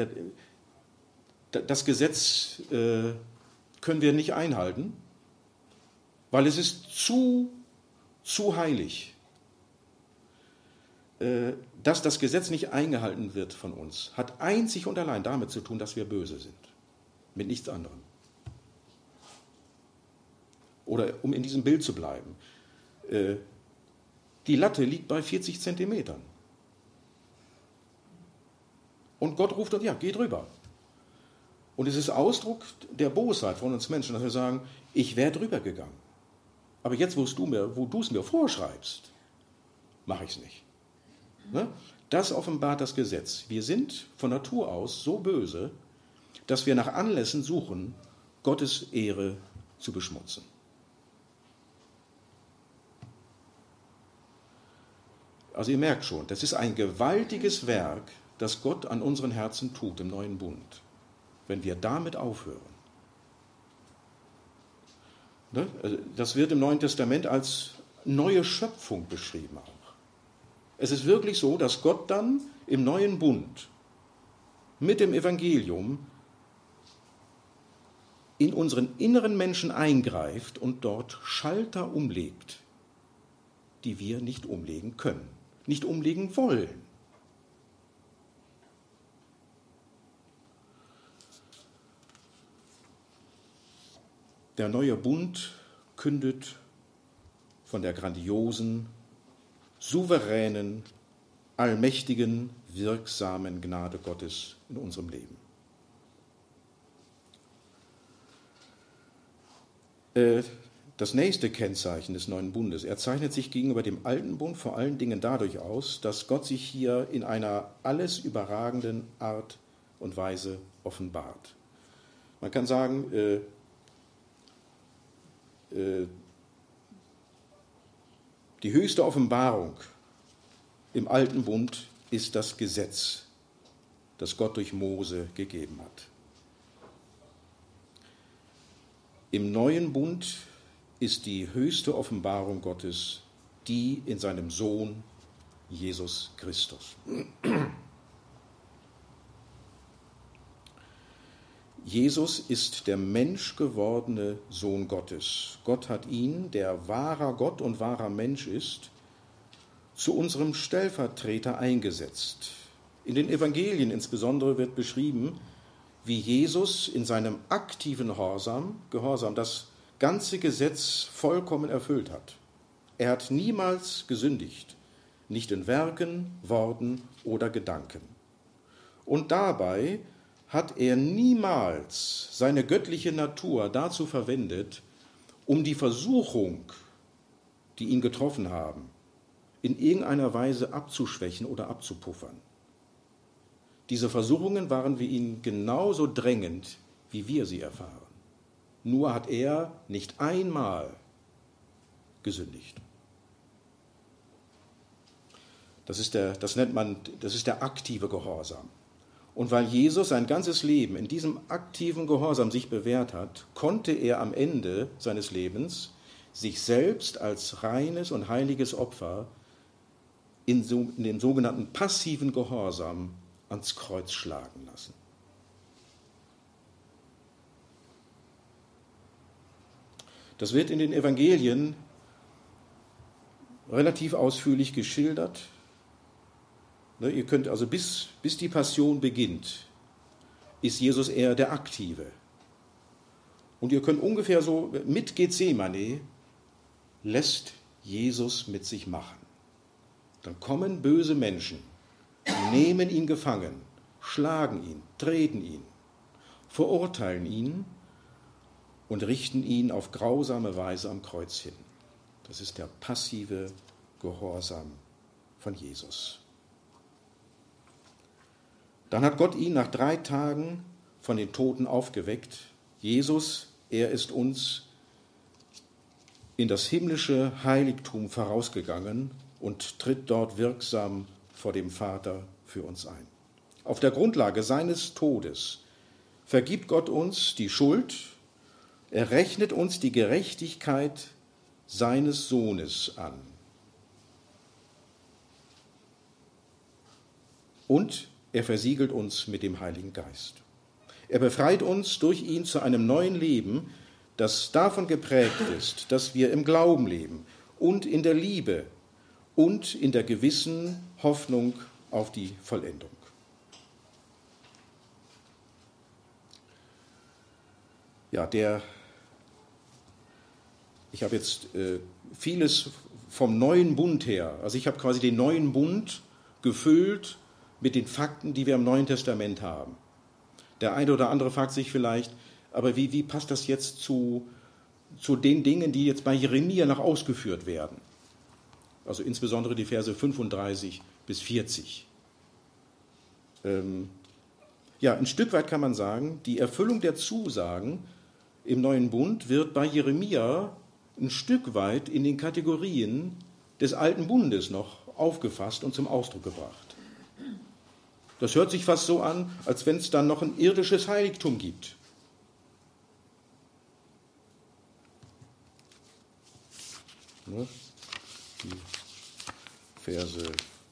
das Gesetz können wir nicht einhalten. weil es ist zu heilig, dass das Gesetz nicht eingehalten wird von uns, hat einzig und allein damit zu tun, dass wir böse sind, mit nichts anderem. Oder um in diesem Bild zu bleiben, die Latte liegt bei 40 Zentimetern. Und Gott ruft uns, ja, geh drüber. Und es ist Ausdruck der Bosheit von uns Menschen, dass wir sagen, ich wäre drüber gegangen. Aber jetzt, wo du es mir vorschreibst, mache ich es nicht. Ne? Das offenbart das Gesetz. Wir sind von Natur aus so böse, dass wir nach Anlässen suchen, Gottes Ehre zu beschmutzen. Also ihr merkt schon, das ist ein gewaltiges Werk, das Gott an unseren Herzen tut im neuen Bund, wenn wir damit aufhören. Ne? Das wird im Neuen Testament als neue Schöpfung beschrieben auch. Es ist wirklich so, dass Gott dann im neuen Bund mit dem Evangelium in unseren inneren Menschen eingreift und dort Schalter umlegt, die wir nicht umlegen können, nicht umlegen wollen. Der neue Bund kündet von der grandiosen, souveränen, allmächtigen, wirksamen Gnade Gottes in unserem Leben. Das nächste Kennzeichen des neuen Bundes, er zeichnet sich gegenüber dem alten Bund vor allen Dingen dadurch aus, dass Gott sich hier in einer alles überragenden Art und Weise offenbart. Man kann sagen, die höchste Offenbarung im alten Bund ist das Gesetz, das Gott durch Mose gegeben hat. Im neuen Bund ist die höchste Offenbarung Gottes die in seinem Sohn Jesus Christus. Jesus ist der menschgewordene Sohn Gottes. Gott hat ihn, der wahrer Gott und wahrer Mensch ist, zu unserem Stellvertreter eingesetzt. In den Evangelien insbesondere wird beschrieben, wie Jesus in seinem aktiven Gehorsam das ganze Gesetz vollkommen erfüllt hat. Er hat niemals gesündigt, nicht in Werken, Worten oder Gedanken. Und dabei hat er niemals seine göttliche Natur dazu verwendet, um die Versuchung, die ihn getroffen haben, in irgendeiner Weise abzuschwächen oder abzupuffern. Diese Versuchungen waren für ihn genauso drängend, wie wir sie erfahren. Nur hat er nicht einmal gesündigt. Das ist der aktive Gehorsam. Und weil Jesus sein ganzes Leben in diesem aktiven Gehorsam sich bewährt hat, konnte er am Ende seines Lebens sich selbst als reines und heiliges Opfer in den sogenannten passiven Gehorsam ans Kreuz schlagen lassen. Das wird in den Evangelien relativ ausführlich geschildert. Ihr könnt also bis die Passion beginnt, ist Jesus eher der Aktive. Und ihr könnt ungefähr so mit Gethsemane lässt Jesus mit sich machen. Dann kommen böse Menschen, nehmen ihn gefangen, schlagen ihn, treten ihn, verurteilen ihn und richten ihn auf grausame Weise am Kreuz hin. Das ist der passive Gehorsam von Jesus. Dann hat Gott ihn nach 3 Tagen von den Toten aufgeweckt. Jesus, er ist uns in das himmlische Heiligtum vorausgegangen und tritt dort wirksam vor dem Vater für uns ein. Auf der Grundlage seines Todes vergibt Gott uns die Schuld, er rechnet uns die Gerechtigkeit seines Sohnes an. Und er versiegelt uns mit dem Heiligen Geist. Er befreit uns durch ihn zu einem neuen Leben, das davon geprägt ist, dass wir im Glauben leben und in der Liebe und in der gewissen Hoffnung auf die Vollendung. Ja, ich habe jetzt vieles vom neuen Bund her, also ich habe quasi den neuen Bund gefüllt mit den Fakten, die wir im Neuen Testament haben. Der eine oder andere fragt sich vielleicht, aber wie passt das jetzt zu den Dingen, die jetzt bei Jeremia noch ausgeführt werden? Also insbesondere die Verse 35 bis 40. Ja, ein Stück weit kann man sagen, die Erfüllung der Zusagen im Neuen Bund wird bei Jeremia ein Stück weit in den Kategorien des Alten Bundes noch aufgefasst und zum Ausdruck gebracht. Das hört sich fast so an, als wenn es dann noch ein irdisches Heiligtum gibt. Ne? Die Verse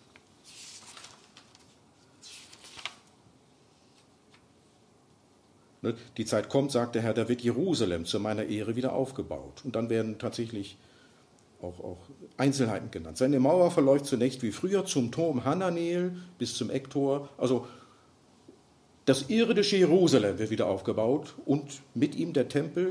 Die Zeit kommt, sagt der Herr, da wird Jerusalem zu meiner Ehre wieder aufgebaut. Und dann werden tatsächlich auch Einzelheiten genannt. Seine Mauer verläuft zunächst wie früher zum Turm Hananel bis zum Ecktor. Also das irdische Jerusalem wird wieder aufgebaut und mit ihm der Tempel.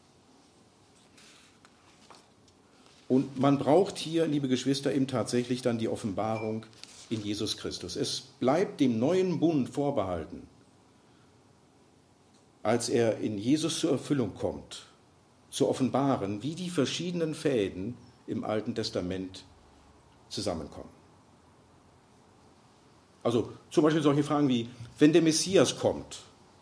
Und man braucht hier, liebe Geschwister, eben tatsächlich dann die Offenbarung in Jesus Christus. Es bleibt dem neuen Bund vorbehalten, als er in Jesus zur Erfüllung kommt, zu offenbaren, wie die verschiedenen Fäden im Alten Testament zusammenkommen. Also zum Beispiel solche Fragen wie, wenn der Messias kommt,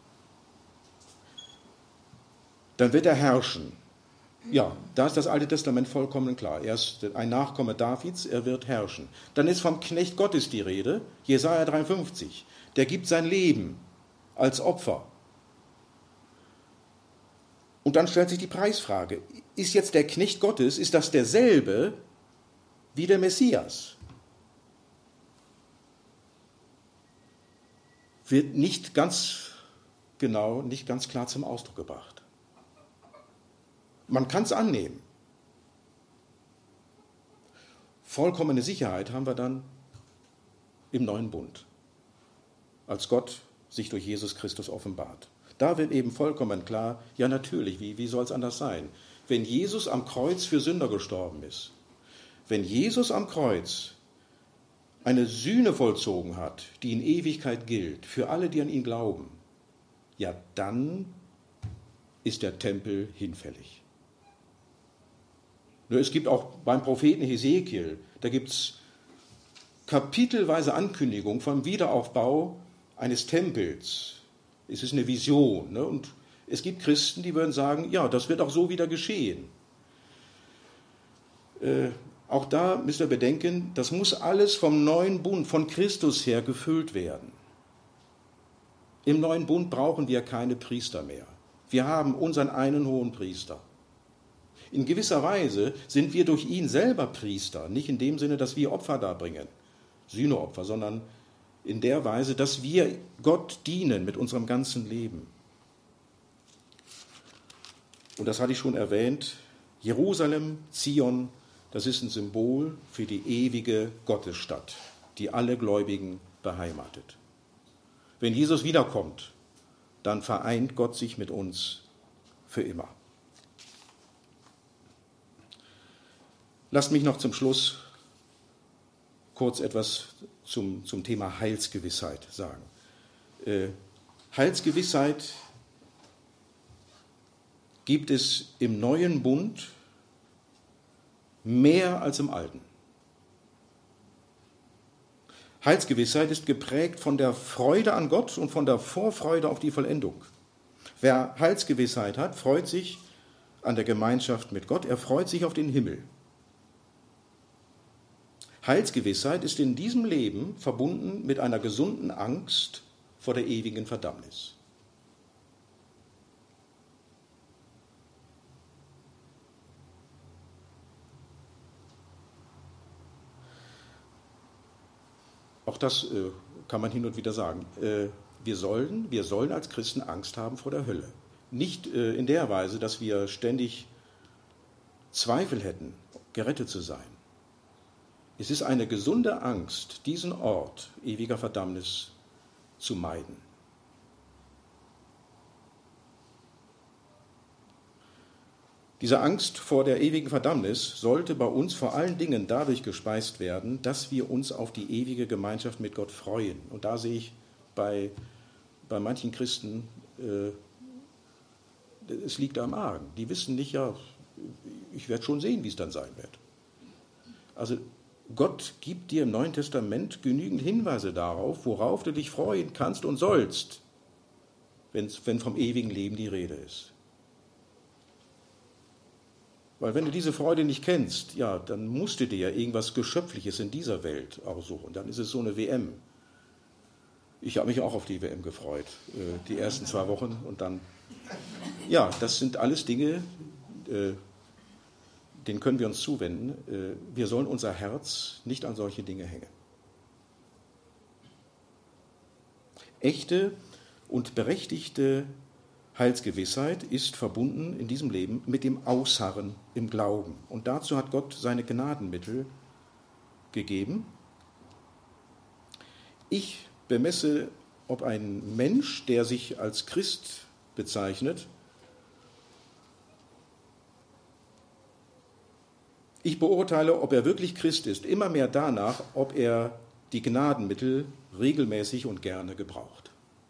dann wird er herrschen. Ja, da ist das Alte Testament vollkommen klar. Er ist ein Nachkomme Davids, er wird herrschen. Dann ist vom Knecht Gottes die Rede, Jesaja 53. Der gibt sein Leben als Opfer. Und dann stellt sich die Preisfrage, ist jetzt der Knecht Gottes, ist das derselbe wie der Messias? Wird nicht ganz genau, nicht ganz klar zum Ausdruck gebracht. Man kann es annehmen. Vollkommene Sicherheit haben wir dann im neuen Bund, als Gott sich durch Jesus Christus offenbart. Da wird eben vollkommen klar, ja natürlich, wie soll es anders sein? Wenn Jesus am Kreuz für Sünder gestorben ist, wenn Jesus am Kreuz eine Sühne vollzogen hat, die in Ewigkeit gilt, für alle, die an ihn glauben, ja dann ist der Tempel hinfällig. Nur es gibt auch beim Propheten Hesekiel, da gibt es kapitelweise Ankündigung vom Wiederaufbau eines Tempels. Es ist eine Vision. Ne? Und es gibt Christen, die würden sagen, ja, das wird auch so wieder geschehen. Auch da müsst ihr bedenken, das muss alles vom neuen Bund, von Christus her gefüllt werden. Im neuen Bund brauchen wir keine Priester mehr. Wir haben unseren einen hohen Priester. In gewisser Weise sind wir durch ihn selber Priester, nicht in dem Sinne, dass wir Opfer darbringen, Sühneopfer, sondern in der Weise, dass wir Gott dienen mit unserem ganzen Leben. Und das hatte ich schon erwähnt, Jerusalem, Zion, das ist ein Symbol für die ewige Gottesstadt, die alle Gläubigen beheimatet. Wenn Jesus wiederkommt, dann vereint Gott sich mit uns für immer. Lasst mich noch zum Schluss kurz etwas zum Thema Heilsgewissheit sagen. Heilsgewissheit gibt es im neuen Bund mehr als im alten. Heilsgewissheit ist geprägt von der Freude an Gott und von der Vorfreude auf die Vollendung. Wer Heilsgewissheit hat, freut sich an der Gemeinschaft mit Gott, er freut sich auf den Himmel. Heilsgewissheit ist in diesem Leben verbunden mit einer gesunden Angst vor der ewigen Verdammnis. Auch das kann man hin und wieder sagen. Wir sollen als Christen Angst haben vor der Hölle. nicht in der Weise, dass wir ständig Zweifel hätten, gerettet zu sein. Es ist eine gesunde Angst, diesen Ort ewiger Verdammnis zu meiden. Diese Angst vor der ewigen Verdammnis sollte bei uns vor allen Dingen dadurch gespeist werden, dass wir uns auf die ewige Gemeinschaft mit Gott freuen. Und da sehe ich bei manchen Christen, es liegt am Argen. Die wissen nicht, ja, ich werde schon sehen, wie es dann sein wird. Also Gott gibt dir im Neuen Testament genügend Hinweise darauf, worauf du dich freuen kannst und sollst, wenn vom ewigen Leben die Rede ist. Weil wenn du diese Freude nicht kennst, ja, dann musst du dir ja irgendwas Geschöpfliches in dieser Welt aussuchen. Dann ist es so eine WM. Ich habe mich auch auf die WM gefreut, die ersten 2 Wochen. Und dann, ja, das sind alles Dinge, denen können wir uns zuwenden. Wir sollen unser Herz nicht an solche Dinge hängen. Echte und berechtigte Heilsgewissheit ist verbunden in diesem Leben mit dem Ausharren im Glauben. Und dazu hat Gott seine Gnadenmittel gegeben. Ich bemesse, ob ein Mensch, der sich als Christ bezeichnet, ich beurteile, ob er wirklich Christ ist, immer mehr danach, ob er die Gnadenmittel regelmäßig und gerne gebraucht.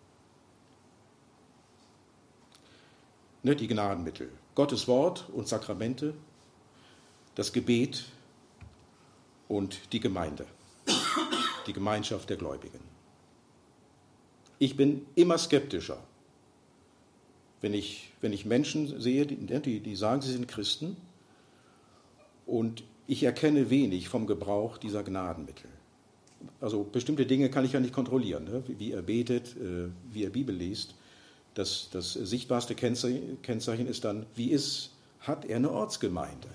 Die Gnadenmittel, Gottes Wort und Sakramente, das Gebet und die Gemeinde, die Gemeinschaft der Gläubigen. Ich bin immer skeptischer, wenn ich Menschen sehe, die sagen, sie sind Christen, und ich erkenne wenig vom Gebrauch dieser Gnadenmittel. Also bestimmte Dinge kann ich ja nicht kontrollieren, wie er betet, wie er Bibel liest. Das sichtbarste Kennzeichen ist dann, hat er eine Ortsgemeinde?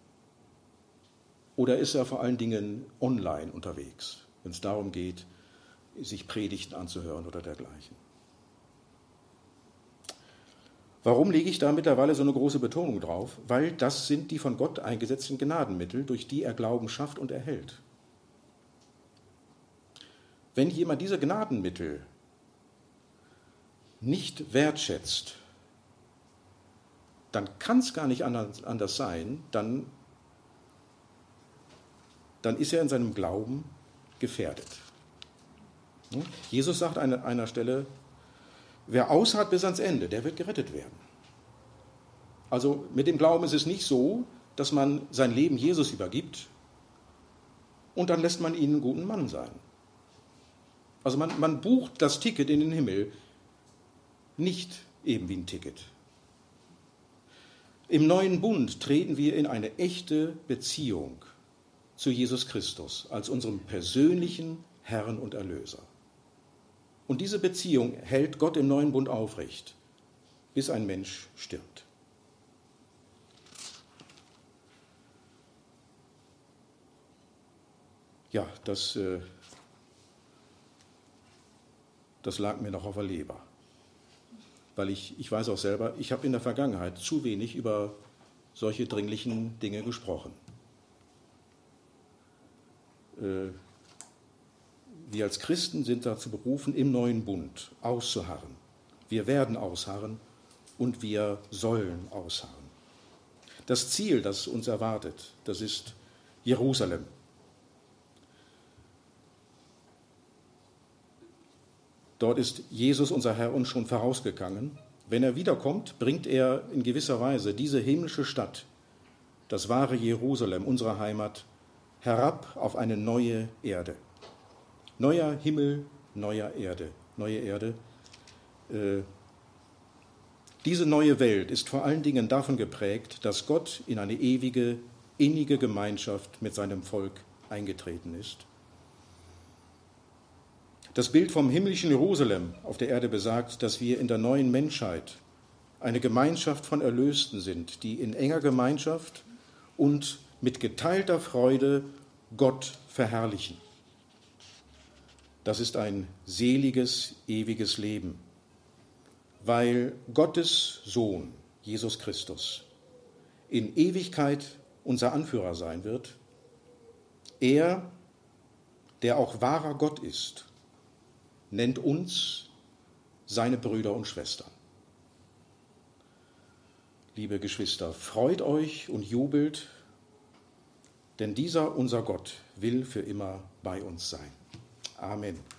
Oder ist er vor allen Dingen online unterwegs, wenn es darum geht, sich Predigten anzuhören oder dergleichen? Warum lege ich da mittlerweile so eine große Betonung drauf? Weil das sind die von Gott eingesetzten Gnadenmittel, durch die er Glauben schafft und erhält. Wenn jemand diese Gnadenmittel nicht wertschätzt, dann kann es gar nicht anders sein, dann ist er in seinem Glauben gefährdet. Jesus sagt an einer Stelle, wer ausharrt bis ans Ende, der wird gerettet werden. Also mit dem Glauben ist es nicht so, dass man sein Leben Jesus übergibt und dann lässt man ihn einen guten Mann sein. Also man bucht das Ticket in den Himmel nicht eben wie ein Ticket. Im neuen Bund treten wir in eine echte Beziehung zu Jesus Christus als unserem persönlichen Herrn und Erlöser. Und diese Beziehung hält Gott im neuen Bund aufrecht, bis ein Mensch stirbt. Ja, das lag mir noch auf der Leber. Weil ich weiß auch selber, ich habe in der Vergangenheit zu wenig über solche dringlichen Dinge gesprochen. Wir als Christen sind dazu berufen, im neuen Bund auszuharren. Wir werden ausharren und wir sollen ausharren. Das Ziel, das uns erwartet, das ist Jerusalem. Dort ist Jesus, unser Herr, uns schon vorausgegangen. Wenn er wiederkommt, bringt er in gewisser Weise diese himmlische Stadt, das wahre Jerusalem, unsere Heimat, herab auf eine neue Erde. Neuer Himmel, neue Erde. Diese neue Welt ist vor allen Dingen davon geprägt, dass Gott in eine ewige, innige Gemeinschaft mit seinem Volk eingetreten ist. Das Bild vom himmlischen Jerusalem auf der Erde besagt, dass wir in der neuen Menschheit eine Gemeinschaft von Erlösten sind, die in enger Gemeinschaft und mit geteilter Freude Gott verherrlichen. Das ist ein seliges, ewiges Leben. weil Gottes Sohn, Jesus Christus, in Ewigkeit unser Anführer sein wird. Er, der auch wahrer Gott ist, nennt uns seine Brüder und Schwestern. Liebe Geschwister, freut euch und jubelt, denn dieser unser Gott will für immer bei uns sein. Amen.